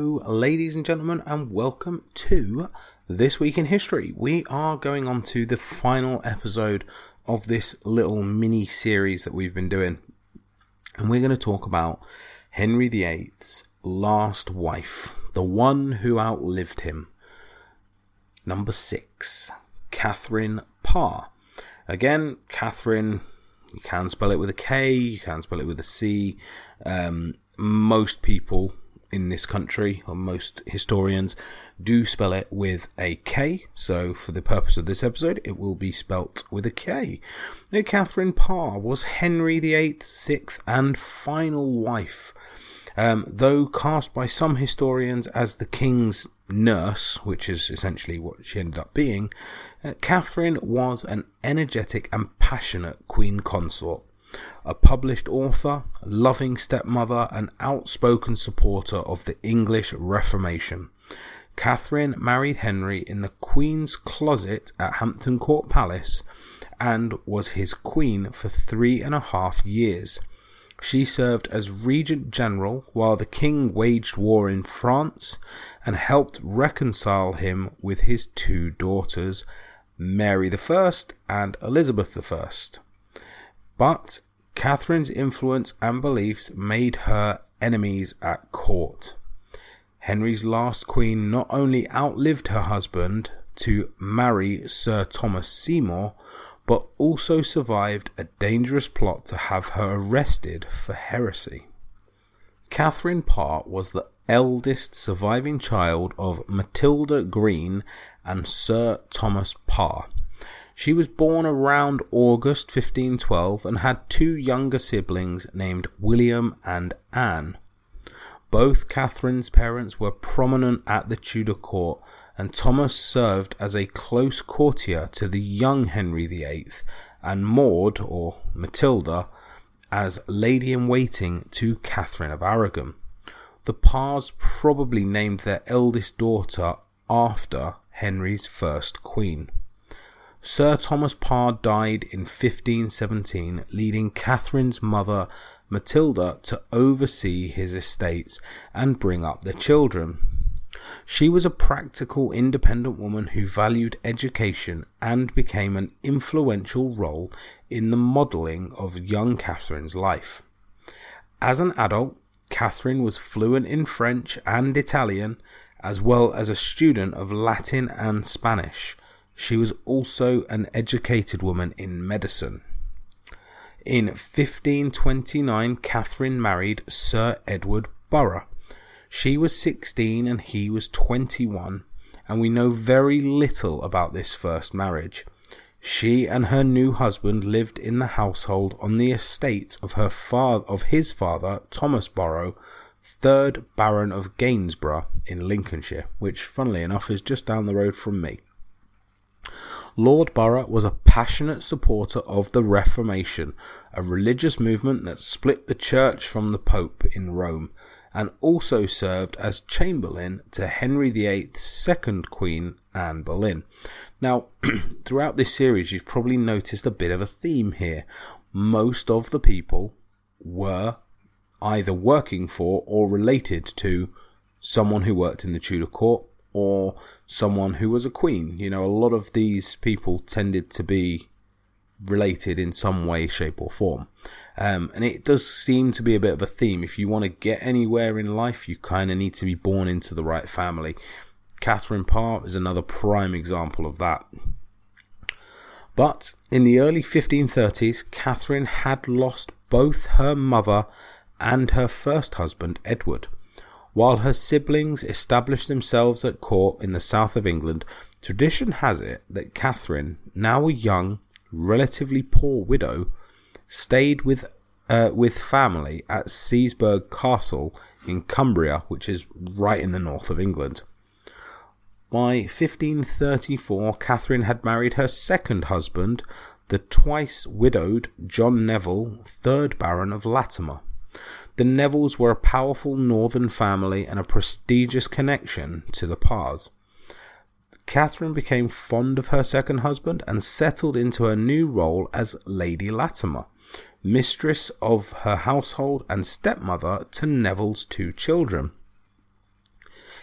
Hello, ladies and gentlemen, and welcome to This Week in History. We are going on to the final episode of this little mini-series that we've been doing. And we're going to talk about Henry VIII's last wife, the one who outlived him. Number 6, Catherine Parr. Again, Catherine, you can spell it with a K, you can spell it with a C. Most people in this country, or most historians, do spell it with a K. So for the purpose of this episode, it will be spelt with a K. Now, Catherine Parr was Henry VIII's sixth and final wife. Though cast by some historians as the king's nurse, which is essentially what she ended up being, Catherine was an energetic and passionate queen consort, a published author, loving stepmother, and outspoken supporter of the English Reformation. Catherine married Henry in the Queen's closet at Hampton Court Palace and was his queen for 3.5 years. She served as Regent General while the king waged war in France and helped reconcile him with his two daughters, Mary I and Elizabeth I. But Catherine's influence and beliefs made her enemies at court. Henry's last queen not only outlived her husband to marry Sir Thomas Seymour, but also survived a dangerous plot to have her arrested for heresy. Catherine Parr was the eldest surviving child of Matilda Green and Sir Thomas Parr. She was born around August 1512 and had two younger siblings named William and Anne. Both Catherine's parents were prominent at the Tudor court, and Thomas served as a close courtier to the young Henry VIII, and Maud, or Matilda, as lady-in-waiting to Catherine of Aragon. The Parrs probably named their eldest daughter after Henry's first queen. Sir Thomas Parr died in 1517, leading Catherine's mother Matilda to oversee his estates and bring up the children. She was a practical, independent woman who valued education and became an influential role in the modelling of young Catherine's life. As an adult, Catherine was fluent in French and Italian, as well as a student of Latin and Spanish. She was also an educated woman in medicine. In 1529, Catherine married Sir Edward Burgh. She was 16 and he was 21, and we know very little about this first marriage. She and her new husband lived in the household on the estate of his father, Thomas Burgh, 3rd Baron of Gainsborough in Lincolnshire, which, funnily enough, is just down the road from me. Lord Burgh was a passionate supporter of the Reformation, a religious movement that split the church from the Pope in Rome, and also served as Chamberlain to Henry VIII's second queen, Anne Boleyn. Now, throughout this series, you've probably noticed a bit of a theme here. Most of the people were either working for or related to someone who worked in the Tudor court, or someone who was a queen. You know, a lot of these people tended to be related in some way, shape or form. And it does seem to be a bit of a theme. If you want to get anywhere in life, you kind of need to be born into the right family. Catherine Parr is another prime example of that. But in the early 1530s, Catherine had lost both her mother and her first husband, Edward. While her siblings established themselves at court in the south of England, tradition has it that Catherine, now a young, relatively poor widow, stayed with family at Searsburg Castle in Cumbria, which is right in the north of England. By 1534, Catherine had married her second husband, the twice widowed John Neville, 3rd Baron of Latimer. The Nevilles were a powerful northern family and a prestigious connection to the Parrs. Catherine became fond of her second husband and settled into her new role as Lady Latimer, mistress of her household and stepmother to Neville's two children.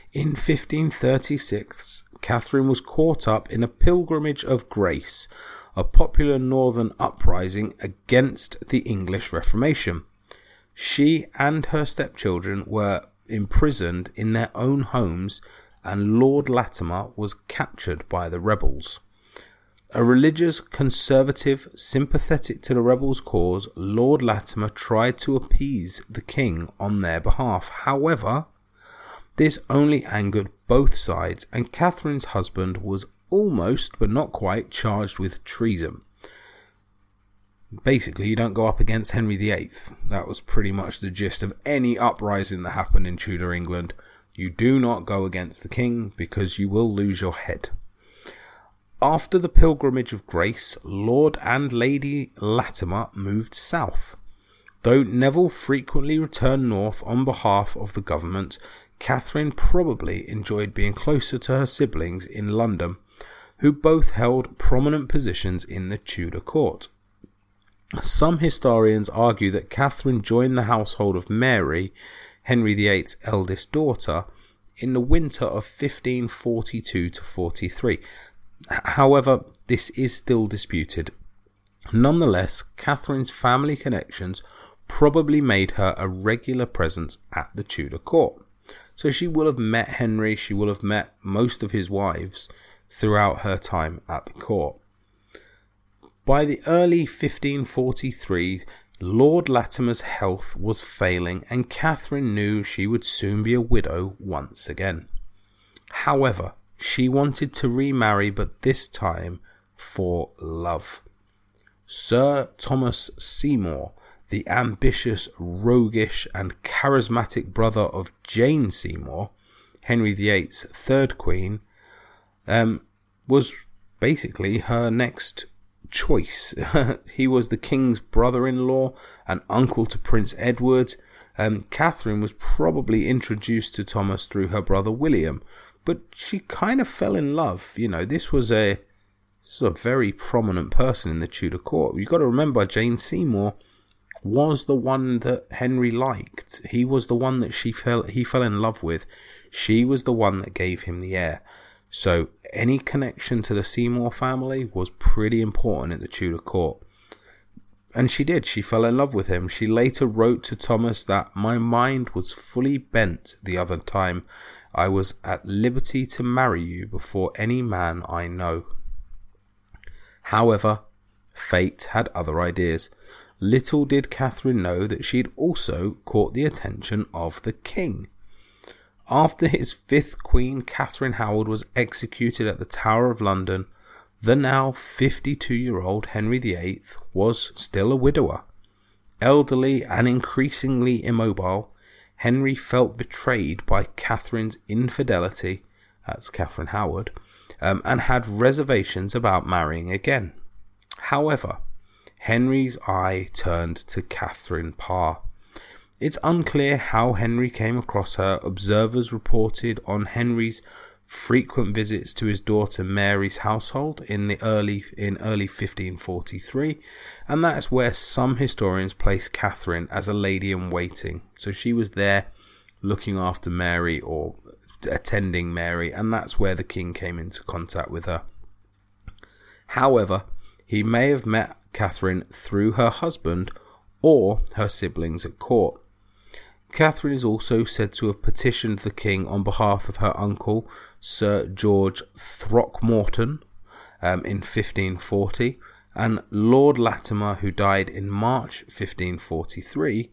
In 1536, Catherine was caught up in a pilgrimage of grace, a popular northern uprising against the English Reformation. She and her stepchildren were imprisoned in their own homes, and Lord Latimer was captured by the rebels. A religious conservative sympathetic to the rebels' cause, Lord Latimer tried to appease the king on their behalf. However, this only angered both sides, and Catherine's husband was almost, but not quite, charged with treason. Basically, you don't go up against Henry VIII. That was pretty much the gist of any uprising that happened in Tudor England. You do not go against the king because you will lose your head. After the Pilgrimage of Grace, Lord and Lady Latimer moved south. Though Neville frequently returned north on behalf of the government, Catherine probably enjoyed being closer to her siblings in London, who both held prominent positions in the Tudor court. Some historians argue that Catherine joined the household of Mary, Henry VIII's eldest daughter, in the winter of 1542-43. However, this is still disputed. Nonetheless, Catherine's family connections probably made her a regular presence at the Tudor court. So she will have met Henry, she will have met most of his wives throughout her time at the court. By the early 1543s, Lord Latimer's health was failing, and Catherine knew she would soon be a widow once again. However, she wanted to remarry, but this time for love. Sir Thomas Seymour, the ambitious, roguish and charismatic brother of Jane Seymour, Henry VIII's third queen, was basically her next choice. He was the king's brother-in-law and uncle to Prince Edward. Catherine was probably introduced to Thomas through her brother William, but she kind of fell in love. This was a very prominent person in the Tudor court. You've got to remember, Jane Seymour was the one that Henry liked. He was the one that he fell in love with. She was the one that gave him the heir. So any connection to the Seymour family was pretty important at the Tudor court. And she did. She fell in love with him. She later wrote to Thomas that my mind was fully bent the other time. I was at liberty to marry you before any man I know. However, fate had other ideas. Little did Catherine know that she'd also caught the attention of the king. After his fifth queen, Catherine Howard, was executed at the Tower of London, the now 52-year-old Henry VIII was still a widower. Elderly and increasingly immobile, Henry felt betrayed by Catherine's infidelity, that's Catherine Howard, and had reservations about marrying again. However, Henry's eye turned to Catherine Parr. It's unclear how Henry came across her. Observers reported on Henry's frequent visits to his daughter Mary's household in early 1543, and that's where some historians place Catherine as a lady in waiting. So she was there looking after Mary or attending Mary, and that's where the king came into contact with her. However, he may have met Catherine through her husband or her siblings at court. Catherine is also said to have petitioned the king on behalf of her uncle, Sir George Throckmorton, in 1540, and Lord Latimer, who died in March 1543.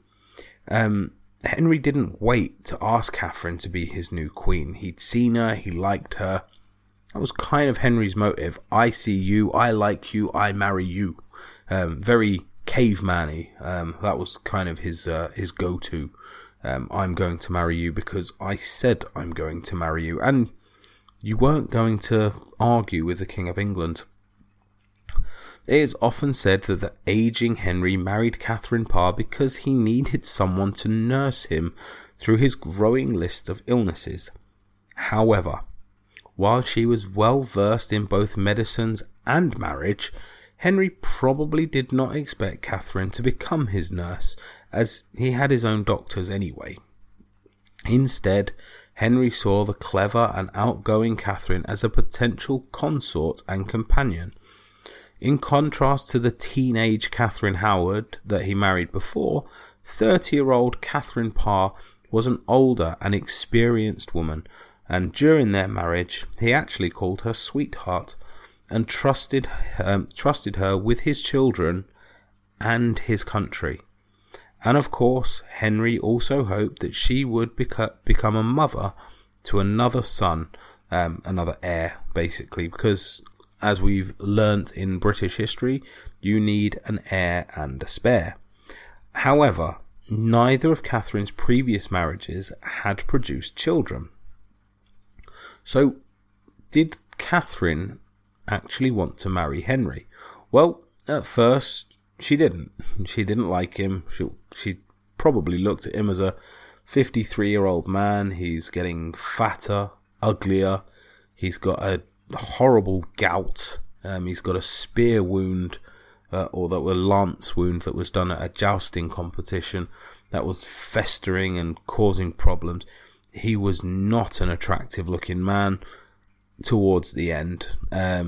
Henry didn't wait to ask Catherine to be his new queen. He'd seen her, he liked her. That was kind of Henry's motive. I see you, I like you, I marry you. Very caveman-y. That was kind of his go-to. I'm going to marry you because I said I'm going to marry you. And you weren't going to argue with the King of England. It is often said that the aging Henry married Catherine Parr because he needed someone to nurse him through his growing list of illnesses. However, while she was well versed in both medicines and marriage, Henry probably did not expect Catherine to become his nurse, as he had his own doctors anyway. Instead, Henry saw the clever and outgoing Catherine as a potential consort and companion. In contrast to the teenage Catherine Howard that he married before, 30-year-old Catherine Parr was an older and experienced woman, and during their marriage he actually called her sweetheart and trusted her with his children and his country. And of course, Henry also hoped that she would become a mother to another son, another heir, basically, because as we've learnt in British history, you need an heir and a spare. However, neither of Catherine's previous marriages had produced children. So, did Catherine actually want to marry Henry? Well, at first, she didn't. She didn't like him. She probably looked at him as a 53-year-old man. He's getting fatter, uglier. He's got a horrible gout. He's got a spear wound, or that was a lance wound that was done at a jousting competition that was festering and causing problems. He was not an attractive looking man towards the end.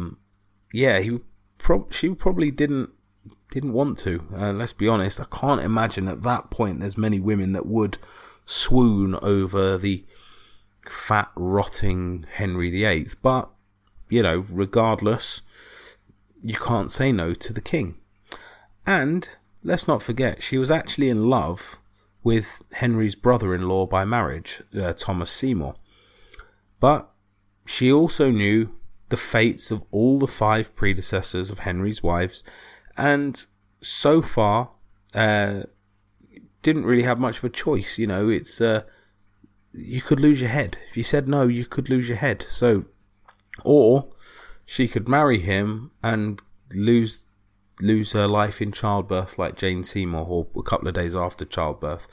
She probably didn't want to. Let's be honest, I can't imagine at that point there's many women that would swoon over the fat, rotting Henry VIII. But, regardless, you can't say no to the king. And let's not forget, she was actually in love with Henry's brother-in-law by marriage, Thomas Seymour. But she also knew the fates of all the 5 predecessors of Henry's wives, and so far didn't really have much of a choice. It's you could lose your head. If you said no, you could lose your head. So, or she could marry him and lose her life in childbirth like Jane Seymour, or a couple of days after childbirth.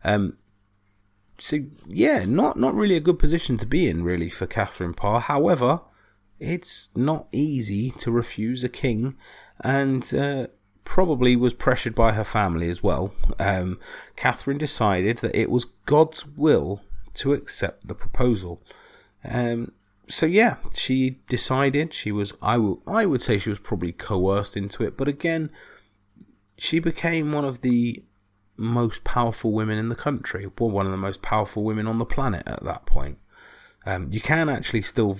So yeah, not really a good position to be in, really, for Catherine Parr. However, it's not easy to refuse a king, and probably was pressured by her family as well. Catherine decided that it was God's will to accept the proposal. So yeah, she decided. She was, I would say she was probably coerced into it, but again, she became one of the most powerful women in the country, or one of the most powerful women on the planet at that point. You can actually still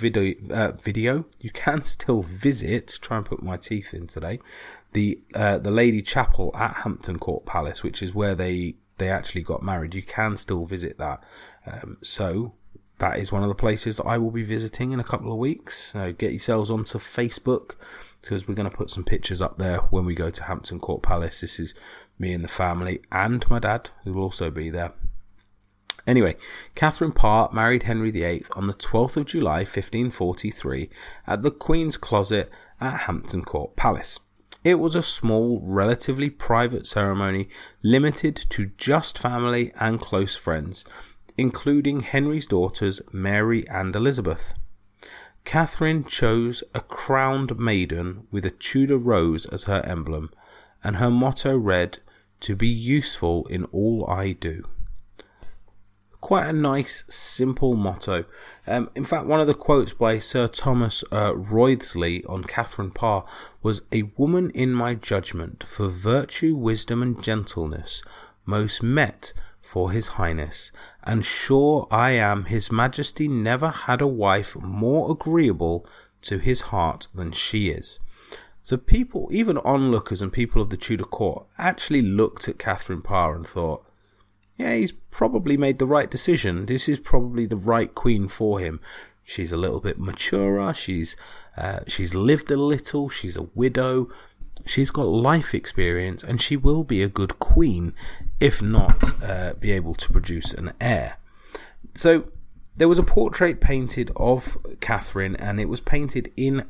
you can still visit, try and put my teeth in today, the Lady Chapel at Hampton Court Palace, which is where they actually got married. You can still visit that. So that is one of the places that I will be visiting in a couple of weeks. Get yourselves onto Facebook, because we're going to put some pictures up there when we go to Hampton Court Palace. This is me and the family, and my dad, who will also be there. Anyway, Catherine Parr married Henry VIII on the 12th of July 1543 at the Queen's Closet at Hampton Court Palace. It was a small, relatively private ceremony limited to just family and close friends, including Henry's daughters Mary and Elizabeth. Catherine chose a crowned maiden with a Tudor rose as her emblem, and her motto read, "To be useful in all I do." Quite a nice, simple motto. In fact, one of the quotes by Sir Thomas Wriothesley on Catherine Parr was, "A woman in my judgment, for virtue, wisdom and gentleness, most met for his highness, and sure I am his majesty never had a wife more agreeable to his heart than she is." So people, even onlookers and people of the Tudor court, actually looked at Catherine Parr and thought, yeah, he's probably made the right decision. This is probably the right queen for him. She's a little bit maturer. She's lived a little. She's a widow. She's got life experience, and she will be a good queen, if not be able to produce an heir. So there was a portrait painted of Catherine, and it was painted in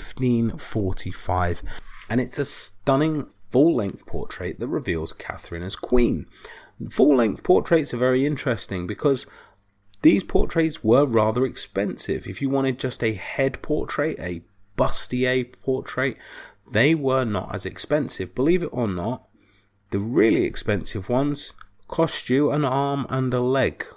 1545, and it's a stunning full-length portrait that reveals Catherine as queen. Full-length portraits are very interesting because these portraits were rather expensive. If you wanted just a head portrait, a bustier portrait, they were not as expensive. Believe it or not, the really expensive ones cost you an arm and a leg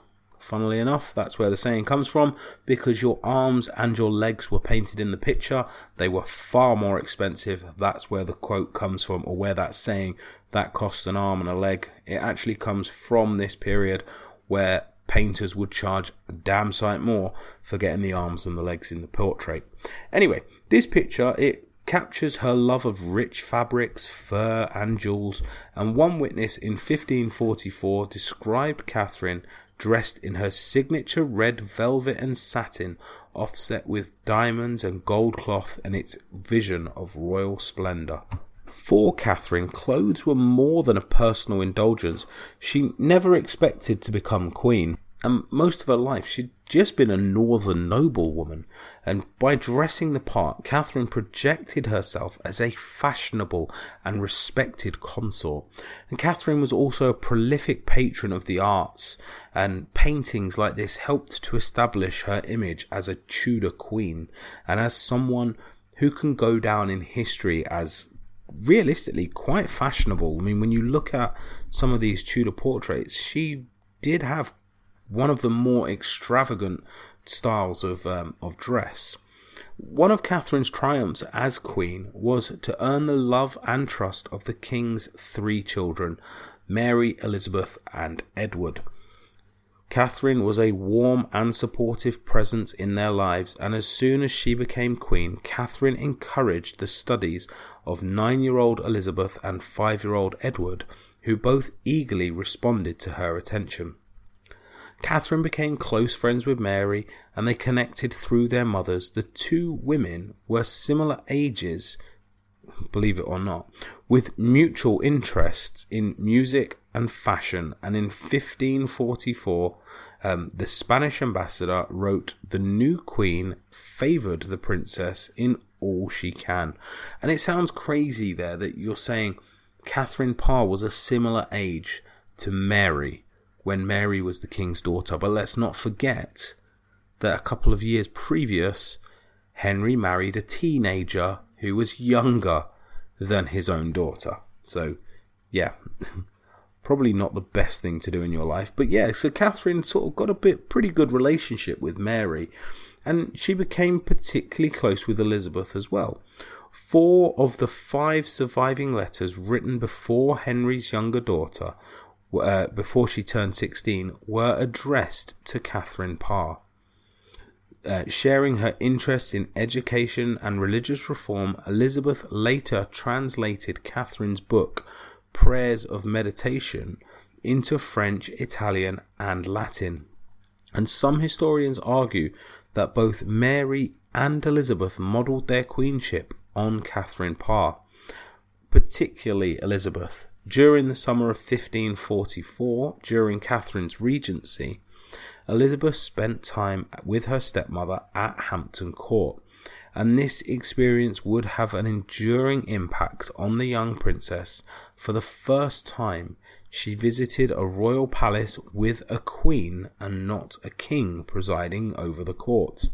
Funnily enough, that's where the saying comes from, because your arms and your legs were painted in the picture. They were far more expensive. That's where the quote comes from, or where that saying, that cost an arm and a leg. It actually comes from this period where painters would charge a damn sight more for getting the arms and the legs in the portrait. Anyway, this picture, it captures her love of rich fabrics, fur and jewels, and one witness in 1544 described Catherine dressed in her signature red velvet and satin, offset with diamonds and gold cloth, and its vision of royal splendour. For Catherine, clothes were more than a personal indulgence. She never expected to become queen, and most of her life she'd just been a northern noblewoman, and by dressing the part, Catherine projected herself as a fashionable and respected consort. And Catherine was also a prolific patron of the arts, and paintings like this helped to establish her image as a Tudor queen, and as someone who can go down in history as realistically quite fashionable. I mean, when you look at some of these Tudor portraits, she did have one of the more extravagant styles of dress. One of Catherine's triumphs as queen was to earn the love and trust of the king's 3 children, Mary, Elizabeth and Edward. Catherine was a warm and supportive presence in their lives, and as soon as she became queen, Catherine encouraged the studies of 9-year-old Elizabeth and 5-year-old Edward, who both eagerly responded to her attention. Catherine became close friends with Mary, and they connected through their mothers. The 2 women were similar ages, believe it or not, with mutual interests in music and fashion, and in 1544 the Spanish ambassador wrote, "The new queen favoured the princess in all she can." And it sounds crazy there that you're saying Catherine Parr was a similar age to Mary when Mary was the king's daughter, but let's not forget that a couple of years previous, Henry married a teenager who was younger than his own daughter. So, yeah, probably not the best thing to do in your life. But yeah, so Catherine sort of got a pretty good relationship with Mary, and she became particularly close with Elizabeth as well. 4 of the 5 surviving letters written before Henry's younger daughter, before she turned 16, were addressed to Catherine Parr. Sharing her interest in education and religious reform, Elizabeth later translated Catherine's book, Prayers of Meditation, into French, Italian and Latin. And some historians argue that both Mary and Elizabeth modelled their queenship on Catherine Parr, particularly Elizabeth. During the summer of 1544, during Catherine's regency, Elizabeth spent time with her stepmother at Hampton Court, and this experience would have an enduring impact on the young princess. For the first time, she visited a royal palace with a queen and not a king presiding over the court.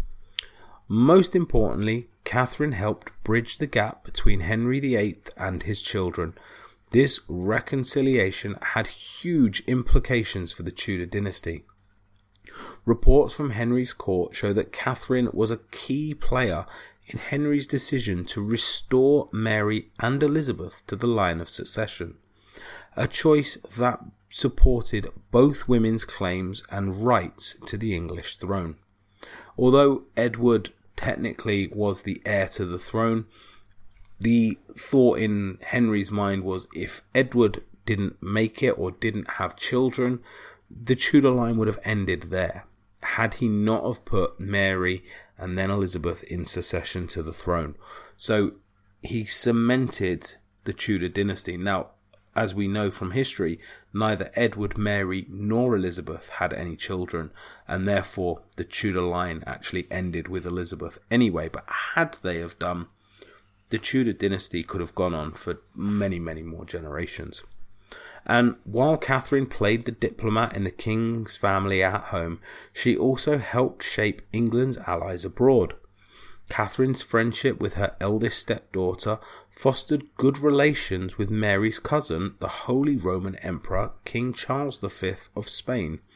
Most importantly, Catherine helped bridge the gap between Henry VIII and his children. This reconciliation had huge implications for the Tudor dynasty. Reports from Henry's court show that Catherine was a key player in Henry's decision to restore Mary and Elizabeth to the line of succession, a choice that supported both women's claims and rights to the English throne. Although Edward technically was the heir to the throne, the thought in Henry's mind was if Edward didn't make it or didn't have children, the Tudor line would have ended there, had he not have put Mary and then Elizabeth in succession to the throne. So he cemented the Tudor dynasty. Now, as we know from history, neither Edward, Mary nor Elizabeth had any children, and therefore the Tudor line actually ended with Elizabeth anyway. But had they have done, the Tudor dynasty could have gone on for many, many more generations. And while Catherine played the diplomat in the king's family at home, she also helped shape England's allies abroad. Catherine's friendship with her eldest stepdaughter fostered good relations with Mary's cousin, the Holy Roman Emperor, King Charles V of Spain.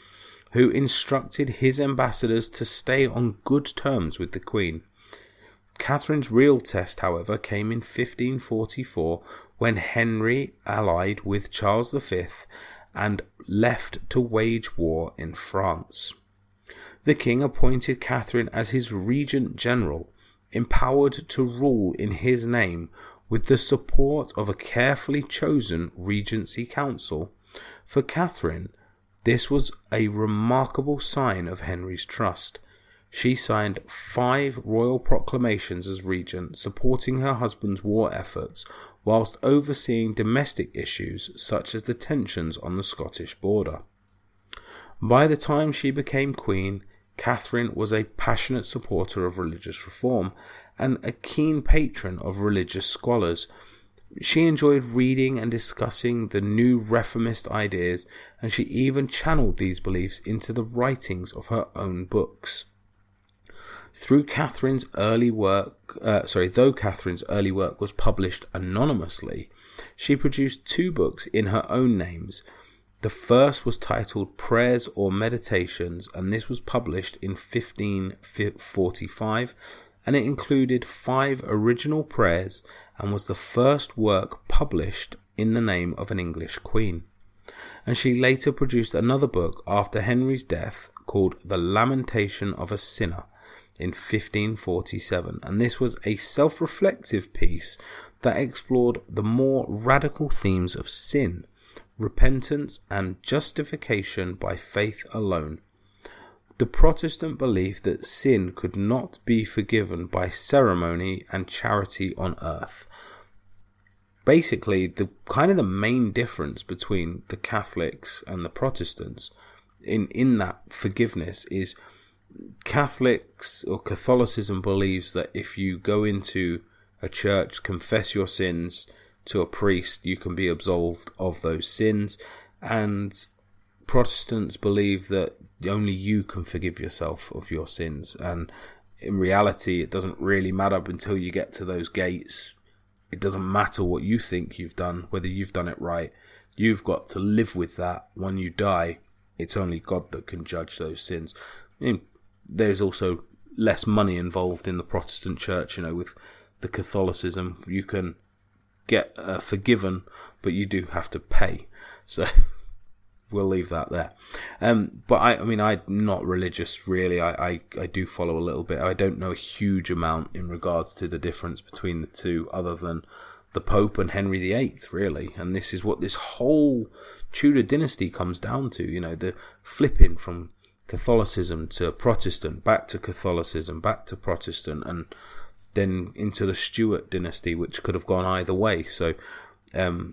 who instructed his ambassadors to stay on good terms with the Queen. Catherine's real test, however, came in 1544 when Henry allied with Charles V and left to wage war in France. The king appointed Catherine as his regent general, empowered to rule in his name with the support of a carefully chosen regency council. For Catherine, this was a remarkable sign of Henry's trust. She signed 5 royal proclamations as regent, supporting her husband's war efforts, whilst overseeing domestic issues such as the tensions on the Scottish border. By the time she became queen, Catherine was a passionate supporter of religious reform and a keen patron of religious scholars. She enjoyed reading and discussing the new reformist ideas, and she even channeled these beliefs into the writings of her own books. Though Catherine's early work was published anonymously, she produced 2 books in her own names. The first was titled Prayers or Meditations, and this was published in 1545, and it included 5 original prayers and was the first work published in the name of an English queen. And she later produced another book after Henry's death called The Lamentation of a Sinner in 1547, and this was a self-reflective piece that explored the more radical themes of sin, repentance, and justification by faith alone. The Protestant belief that sin could not be forgiven by ceremony and charity on earth. Basically, the main difference between the Catholics and the Protestants in that forgiveness is Catholics or Catholicism believes that if you go into a church, confess your sins to a priest, you can be absolved of those sins, and Protestants believe that only you can forgive yourself of your sins, and in reality it doesn't really matter until you get to those gates. It doesn't matter what you think you've done, whether you've done it right. You've got to live with that when you die. It's only God that can judge those sins. There's also less money involved in the Protestant church, with the Catholicism. You can get forgiven, but you do have to pay. So we'll leave that there. But I'm not religious really. I do follow a little bit. I don't know a huge amount in regards to the difference between the two, other than the Pope and Henry VIII, really. And this is what this whole Tudor dynasty comes down to. The flipping from Catholicism to Protestant, back to Catholicism, back to Protestant, and then into the Stuart dynasty, which could have gone either way. So, a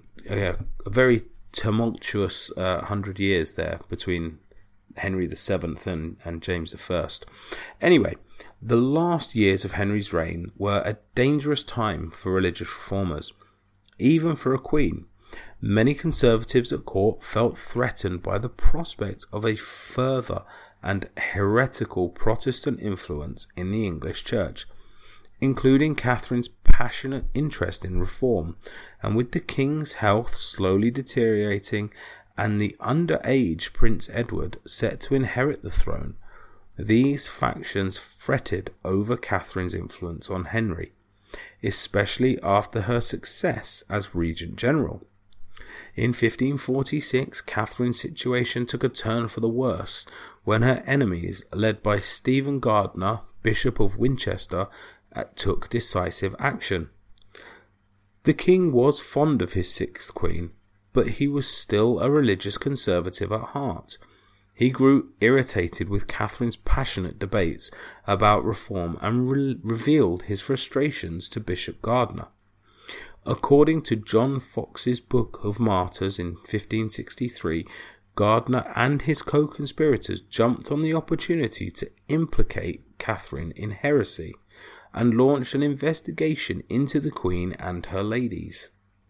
very tumultuous 100 years there between Henry VII and James I. Anyway, the last years of Henry's reign were a dangerous time for religious reformers, even for a queen. Many conservatives at court felt threatened by the prospect of a further and heretical Protestant influence in the English church, including Catherine's passionate interest in reform, and with the king's health slowly deteriorating and the underage Prince Edward set to inherit the throne, these factions fretted over Catherine's influence on Henry, especially after her success as Regent General. In 1546, Catherine's situation took a turn for the worse when her enemies, led by Stephen Gardiner, Bishop of Winchester, took decisive action. The king was fond of his sixth queen, but he was still a religious conservative at heart. He grew irritated with Catherine's passionate debates about reform and revealed his frustrations to Bishop Gardiner. According to John Fox's Book of Martyrs in 1563, Gardiner and his co-conspirators jumped on the opportunity to implicate Catherine in heresy and launched an investigation into the Queen and her ladies.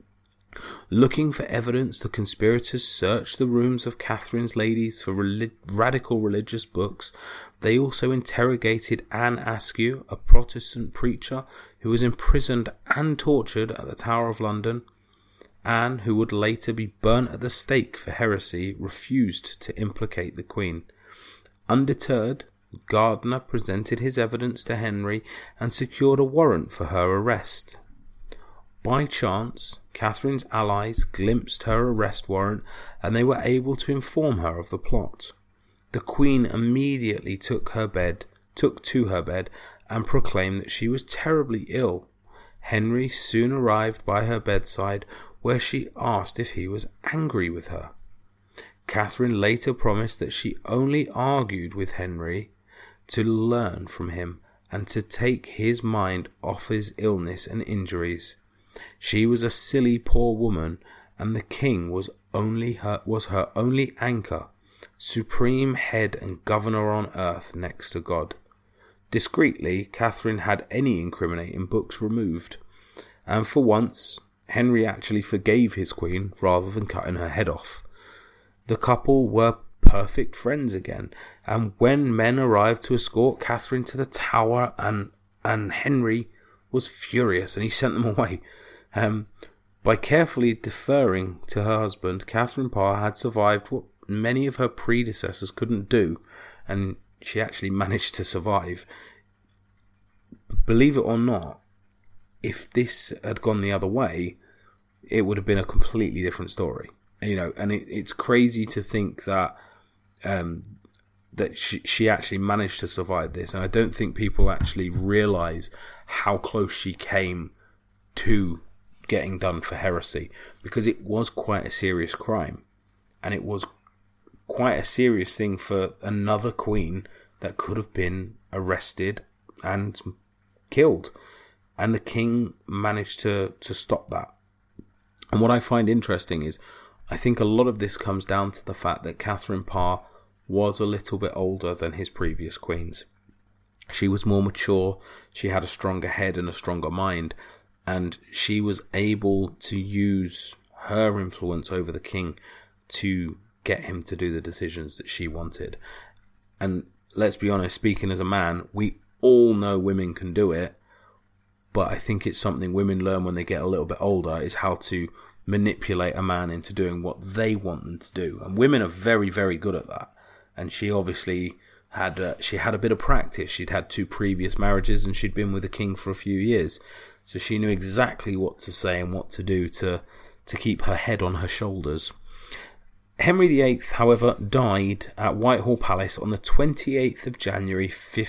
Looking for evidence, the conspirators searched the rooms of Catherine's ladies for radical religious books. They also interrogated Anne Askew, a Protestant preacher who was imprisoned and tortured at the Tower of London. Anne, who would later be burnt at the stake for heresy, refused to implicate the Queen. Undeterred, Gardiner presented his evidence to Henry and secured a warrant for her arrest. By chance, Catherine's allies glimpsed her arrest warrant and they were able to inform her of the plot. The Queen immediately took to her bed and proclaimed that she was terribly ill. Henry soon arrived by her bedside, where she asked if he was angry with her. Catherine later promised that she only argued with Henry to learn from him and to take his mind off his illness and injuries. She was a silly poor woman, and the king was her only anchor, supreme head and governor on earth next to God. Discreetly, Catherine had any incriminating books removed, and for once, Henry actually forgave his queen rather than cutting her head off. The couple were perfect friends again, and when men arrived to escort Catherine to the Tower, and Henry was furious and he sent them away. By carefully deferring to her husband, Catherine Parr had survived what many of her predecessors couldn't do, and she actually managed to survive. Believe it or not, if this had gone the other way, it would have been a completely different story. And it's crazy to think that she actually managed to survive this, and I don't think people actually realise how close she came to getting done for heresy, because it was quite a serious crime, and it was quite a serious thing for another queen that could have been arrested and killed, and the king managed to stop that. And what I find interesting is, I think a lot of this comes down to the fact that Catherine Parr was a little bit older than his previous queens. She was more mature, she had a stronger head and a stronger mind, and she was able to use her influence over the king to get him to do the decisions that she wanted. And let's be honest, speaking as a man, we all know women can do it, but I think it's something women learn when they get a little bit older, is how to manipulate a man into doing what they want them to do. And women are very, very good at that. And she obviously had a bit of practice. She'd had 2 previous marriages and she'd been with the king for a few years. So she knew exactly what to say and what to do to keep her head on her shoulders. Henry VIII, however, died at Whitehall Palace on the 28th of January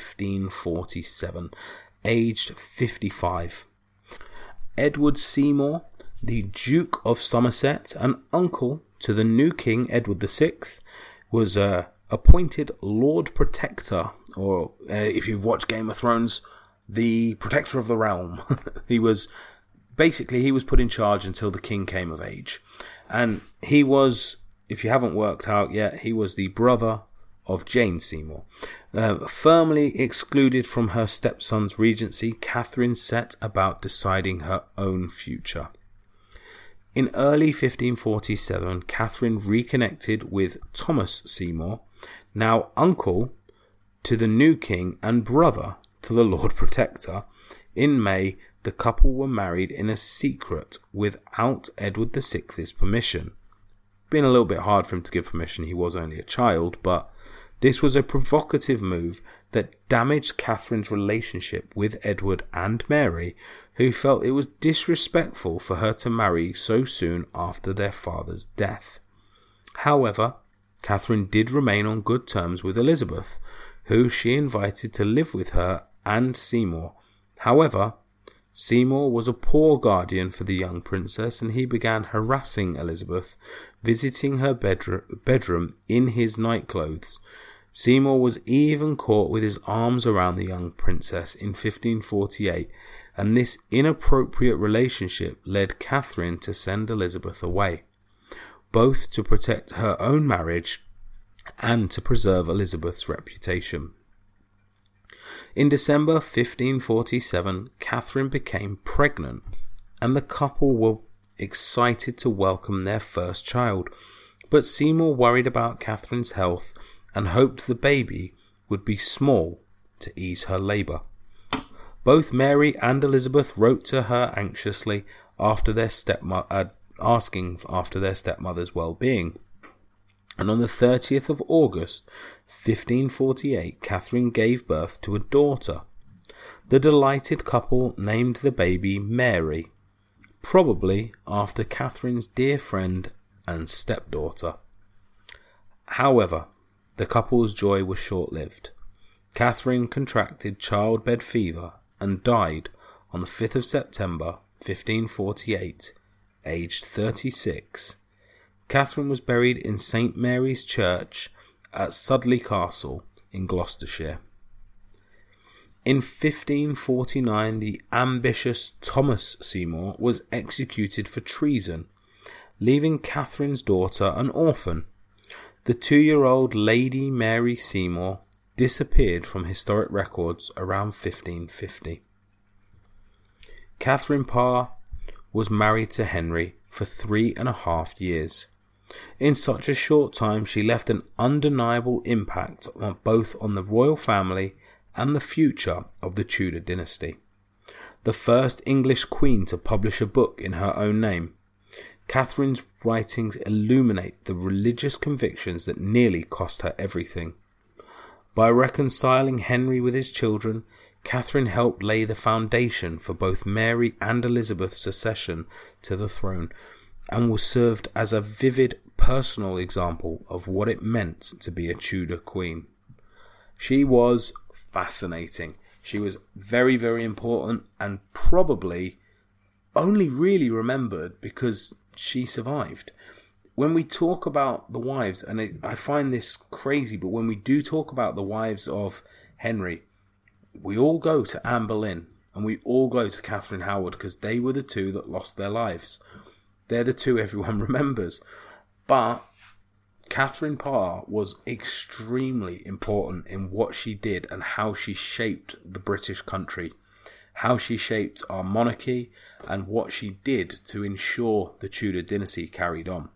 1547, aged 55. Edward Seymour, the Duke of Somerset and uncle to the new King Edward VI, was appointed Lord Protector, or if you've watched Game of Thrones, the Protector of the Realm. He was put in charge until the king came of age. And he was, if you haven't worked out yet, he was the brother of Jane Seymour. Firmly excluded from her stepson's regency, Catherine set about deciding her own future. In early 1547, Catherine reconnected with Thomas Seymour, now uncle to the new king and brother to the Lord Protector. In May, the couple were married in a secret without Edward VI's permission. Been a little bit hard for him to give permission, he was only a child, but this was a provocative move that damaged Catherine's relationship with Edward and Mary, who felt it was disrespectful for her to marry so soon after their father's death. However, Catherine did remain on good terms with Elizabeth, who she invited to live with her and Seymour. However, Seymour was a poor guardian for the young princess, and he began harassing Elizabeth, visiting her bedroom in his nightclothes. Seymour was even caught with his arms around the young princess in 1548, and this inappropriate relationship led Catherine to send Elizabeth away, both to protect her own marriage and to preserve Elizabeth's reputation. In December 1547, Catherine became pregnant, and the couple were excited to welcome their first child, but Seymour worried about Catherine's health and hoped the baby would be small to ease her labour. Both Mary and Elizabeth wrote to her anxiously asking after their stepmother's well-being. And on the 30th of August, 1548, Catherine gave birth to a daughter. The delighted couple named the baby Mary, probably after Catherine's dear friend and stepdaughter. However, the couple's joy was short-lived. Catherine contracted childbed fever and died on the 5th of September 1548, aged 36. Catherine was buried in St. Mary's Church at Sudley Castle in Gloucestershire. In 1549, the ambitious Thomas Seymour was executed for treason, leaving Catherine's daughter an orphan. The 2-year-old Lady Mary Seymour disappeared from historic records around 1550. Catherine Parr was married to Henry for 3.5 years. In such a short time, she left an undeniable impact on both on the royal family and the future of the Tudor dynasty. The first English queen to publish a book in her own name, Catherine's writings illuminate the religious convictions that nearly cost her everything. By reconciling Henry with his children, Catherine helped lay the foundation for both Mary and Elizabeth's succession to the throne, and was served as a vivid personal example of what it meant to be a Tudor queen. She was fascinating. She was very, very important, and probably only really remembered because she survived. When we talk about the wives, and I find this crazy, but when we do talk about the wives of Henry, we all go to Anne Boleyn and we all go to Catherine Howard because they were the two that lost their lives. They're the two everyone remembers. But Catherine Parr was extremely important in what she did and how she shaped the British country, how she shaped our monarchy, and what she did to ensure the Tudor dynasty carried on.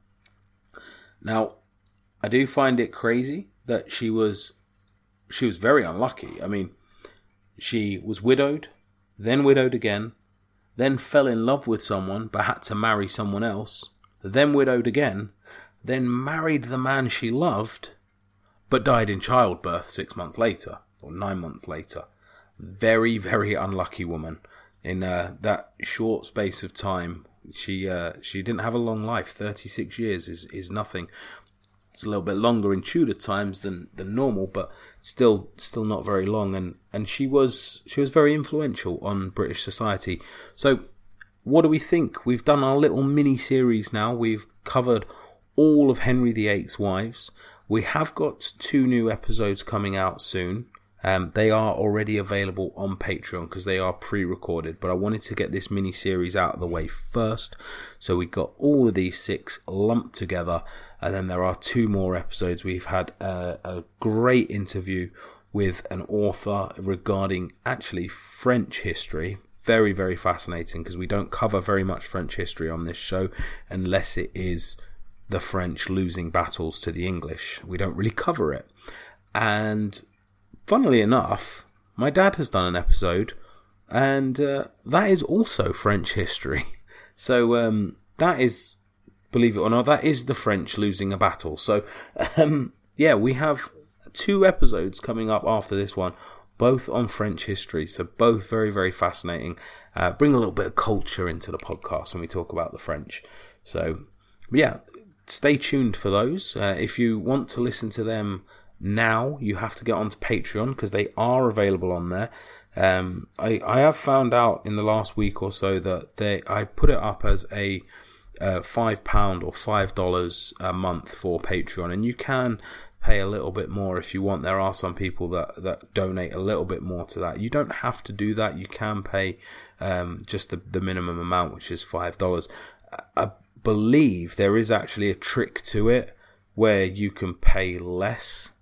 Now, I do find it crazy that she was very unlucky. I mean, she was widowed, then widowed again, then fell in love with someone but had to marry someone else, then widowed again, then married the man she loved, but died in childbirth 6 months later, or 9 months later. Very, very unlucky woman. In that short space of time, she didn't have a long life. 36 years is nothing. It's a little bit longer in Tudor times than normal, but still not very long. And she was very influential on British society. So, what do we think? We've done our little mini series now. We've covered all of Henry VIII's wives. We have got 2 new episodes coming out soon. They are already available on Patreon because they are pre-recorded, but I wanted to get this mini-series out of the way first. So we got all of these 6 lumped together, and then there are 2 more episodes. We've had a great interview with an author regarding actually French history. Very, very fascinating because we don't cover very much French history on this show unless it is the French losing battles to the English. We don't really cover it. And funnily enough, my dad has done an episode, and that is also French history. So that is, believe it or not, that is the French losing a battle. So yeah, we have 2 episodes coming up after this one, both on French history. So both very, very fascinating. Bring a little bit of culture into the podcast when we talk about the French. So yeah, stay tuned for those. If you want to listen to them now, you have to get onto Patreon because they are available on there. I have found out in the last week or so that I put it up as a £5 or $5 a month for Patreon, and you can pay a little bit more if you want. There are some people that donate a little bit more to that. You don't have to do that. You can pay just the minimum amount, which is $5. I believe there is actually a trick to it where you can pay less.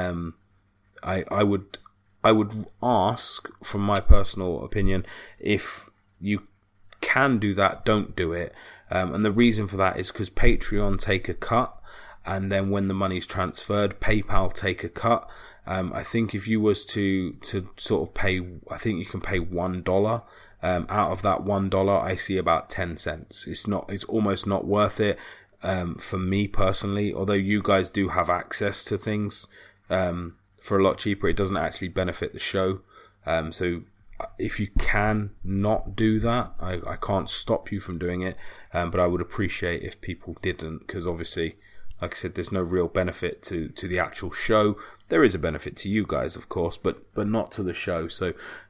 I would ask, from my personal opinion, if you can do that, don't do it. And the reason for that is because Patreon take a cut, and then when the money's transferred, PayPal take a cut. I think if you was to sort of pay, I think you can pay $1. Out of that $1, I see about 10 cents. It's almost not worth it. for me personally, although you guys do have access to things for a lot cheaper, it doesn't actually benefit the show. So if you can not do that, I can't stop you from doing it, but I would appreciate if people didn't, because obviously, like I said, there's no real benefit to the actual show. There is a benefit to you guys, of course, but not to the show. So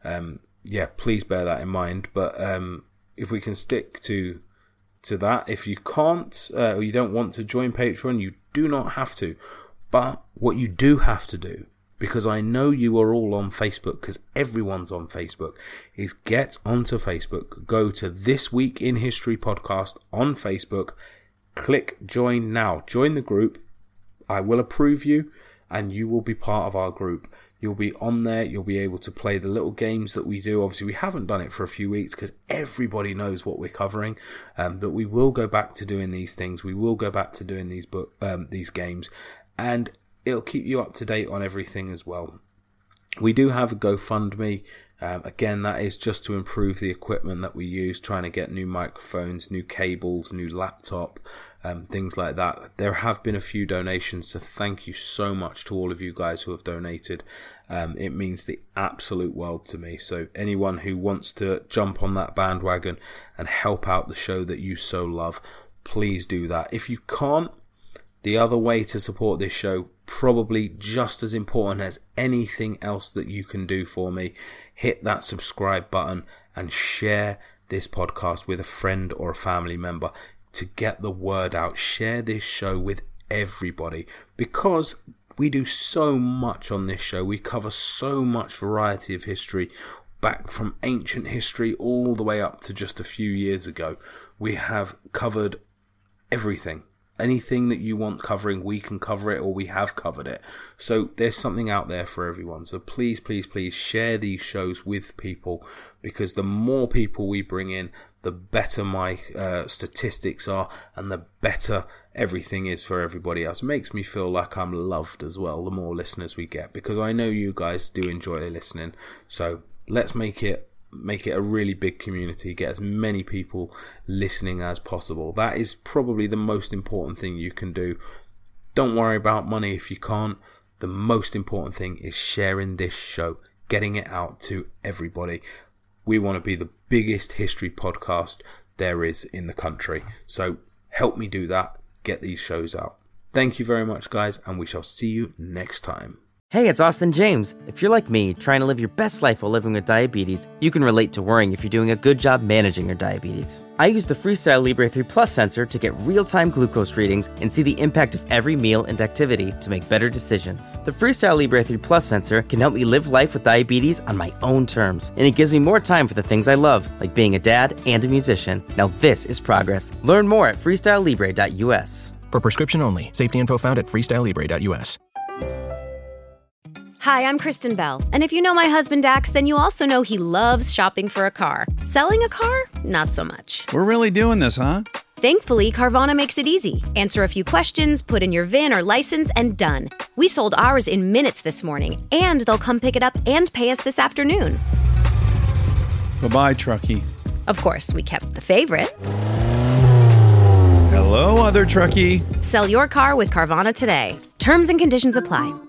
yeah, please bear that in mind. But if we can stick to that, if you can't or you don't want to join Patreon, you do not have to. But what you do have to do, because I know you are all on Facebook, because everyone's on Facebook, is get onto Facebook, go to This Week in History podcast on Facebook, click join now, join the group. I will approve you and you will be part of our group. You'll be on there, you'll be able to play the little games that we do. Obviously we haven't done it for a few weeks because everybody knows what we're covering, but we will go back to doing these things. We will go back to doing these games, and it'll keep you up to date on everything as well. We do have a GoFundMe. Again, that is just to improve the equipment that we use, trying to get new microphones, new cables, new laptop, things like that. There have been a few donations, so thank you so much to all of you guys who have donated. It means the absolute world to me. So anyone who wants to jump on that bandwagon and help out the show that you so love, please do that. If you can't, the other way to support this show, probably just as important as anything else that you can do for me, hit that subscribe button and share this podcast with a friend or a family member to get the word out. Share this show with everybody, because we do so much on this show. We cover so much variety of history, back from ancient history all the way up to just a few years ago. We have covered everything. Anything that you want covering, we can cover it, or we have covered it. So there's something out there for everyone. So please, please, please share these shows with people, because the more people we bring in, the better my statistics are, and the better everything is for everybody else. It makes me feel like I'm loved as well, the more listeners we get, because I know you guys do enjoy listening. So let's make it a really big community, get as many people listening as possible. That is probably the most important thing you can do. Don't worry about money if you can't. The most important thing is sharing this show, getting it out to everybody. We want to be the biggest history podcast there is in the country. So help me do that. Get these shows out. Thank you very much, guys, and we shall see you next time. Hey, it's Austin James. If you're like me, trying to live your best life while living with diabetes, you can relate to worrying if you're doing a good job managing your diabetes. I use the Freestyle Libre 3 Plus sensor to get real-time glucose readings and see the impact of every meal and activity to make better decisions. The Freestyle Libre 3 Plus sensor can help me live life with diabetes on my own terms, and it gives me more time for the things I love, like being a dad and a musician. Now this is progress. Learn more at freestylelibre.us. For prescription only. Safety info found at freestylelibre.us. Hi, I'm Kristen Bell, and if you know my husband Dax, then you also know he loves shopping for a car. Selling a car? Not so much. We're really doing this, huh? Thankfully, Carvana makes it easy. Answer a few questions, put in your VIN or license, and done. We sold ours in minutes this morning, and they'll come pick it up and pay us this afternoon. Bye-bye, truckie. Of course, we kept the favorite. Hello, other truckie. Sell your car with Carvana today. Terms and conditions apply.